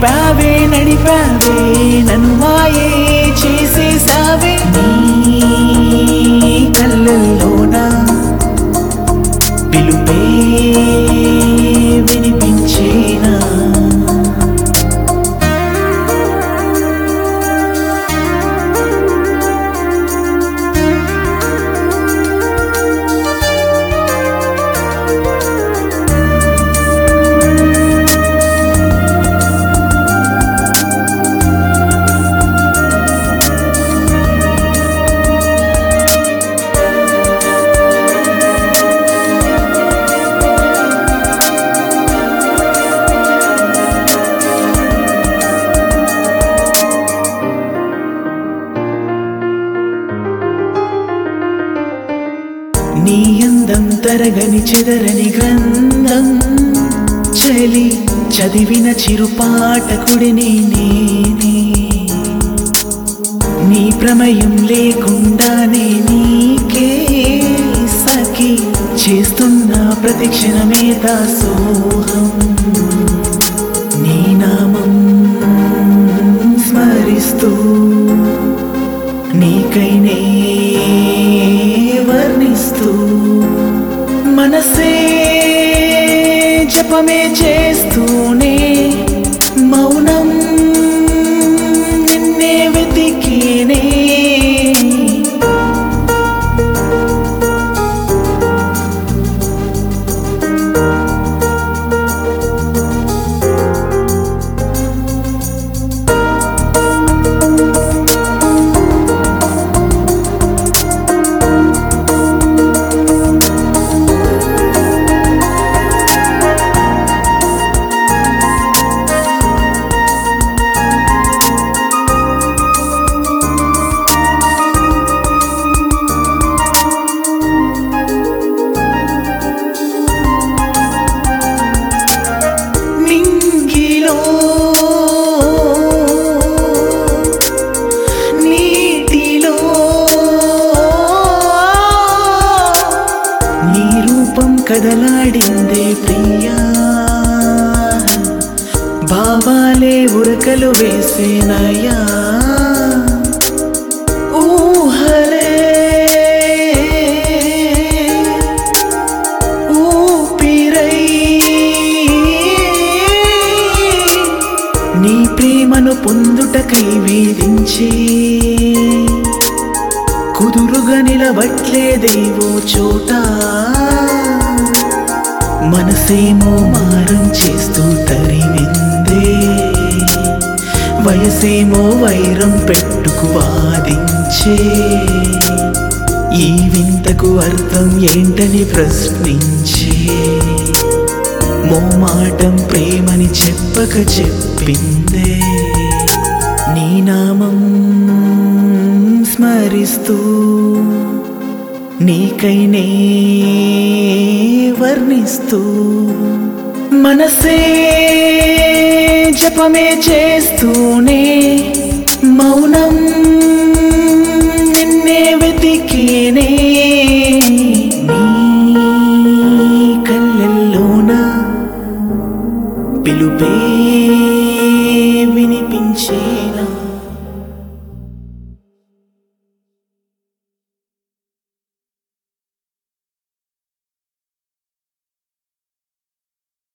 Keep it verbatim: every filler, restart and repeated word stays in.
చూపావే నడిపావే నన్ను మాయే చేసేసావే నీ కళ్ళల్లోనా పిలుపే వినిపించేనా నీ అందం తరగని చెదరని గ్రంథం చలి చదివిన చిరుపాఠకుడిని నేనే నీ ప్రమేయం లేకుండానే నీకే సఖి చేస్తున్న ప్రతి క్షణమే దాసోహం నీ నామం స్మరిస్తూ నీకైనే వర్ణిస్తూ మనసే జపమే చేస్తూనే మౌనం నిన్నే వెతికేనే కదలాడిందే ప్రియా భావాలే ఉరకలు వేసేనయా ఊహలే ఊపిరై నీ ప్రేమను పొందుటకై వేధించే కుదురుగా నిలబట్లేదేవో చోట మనసేమో మారం చేస్తూ తరిమిందే వయసేమో వైరం పెట్టుకు వాదించే ఈ వింతకు అర్థం ఏంటని ప్రశ్నించే మోమాటం ప్రేమని చెప్పక చెప్పిందే నీ నామం స్మరిస్తూ నీకైనే వర్ణిస్తూ మనసే జపమే చేస్తూనే మౌనం నిన్నే వెతికేనే నీ కళ్ళల్లోనా పిలుపే వినిపించే